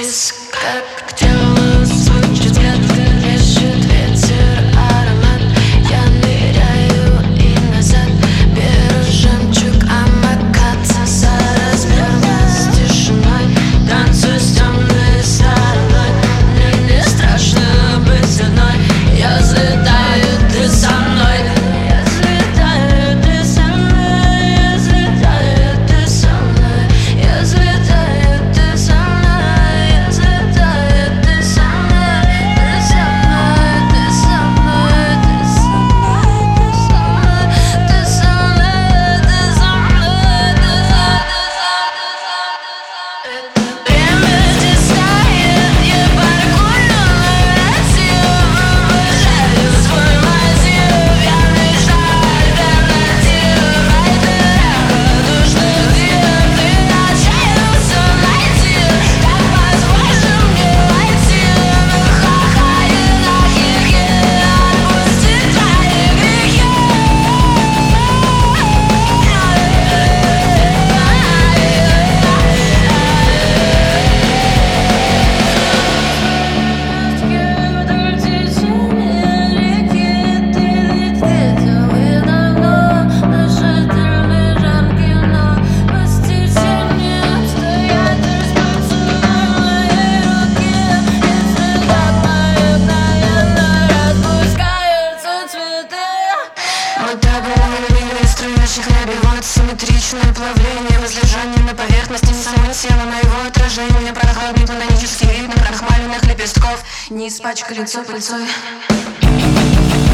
Вниз, как делаю свой взгляд, режет ветер аромат. Я ныряю и назад, беру жемчуг амаката за размером с тишиной. Танцую с темной стороной, мне не страшно быть одной. Я взлетаю, ты со мной. Я взлетаю, ты со мной. Я взлетаю, ты со мной. Я взлетаю, ты со мной. Я взлетаю, ты со мной. Ты со мной, ты со мной, ты со мной, ты со мной, ты со мной, ты со мной. Время тискает, я паркую на Россию. Обожаю свой мотив, я мечтаю альтернатив. Радужных див, ты отчаялся найти. Как позволишь мне войти? Ха-ха и на хихи, отпусти твои грехи. Вдоль течения реки ты ведь видел и давно. Наши телевизорки, но постепенно обстоятельств поцелуй моей руки. Если так мгновенно распускаются цветы. Мы табель струящих небе, вот симметричное плавление, возлежание на поверхности, не само тело, но его отражение. Прохладный платонический вид накрахмаленных лепестков не испачкай лицо пыльцой.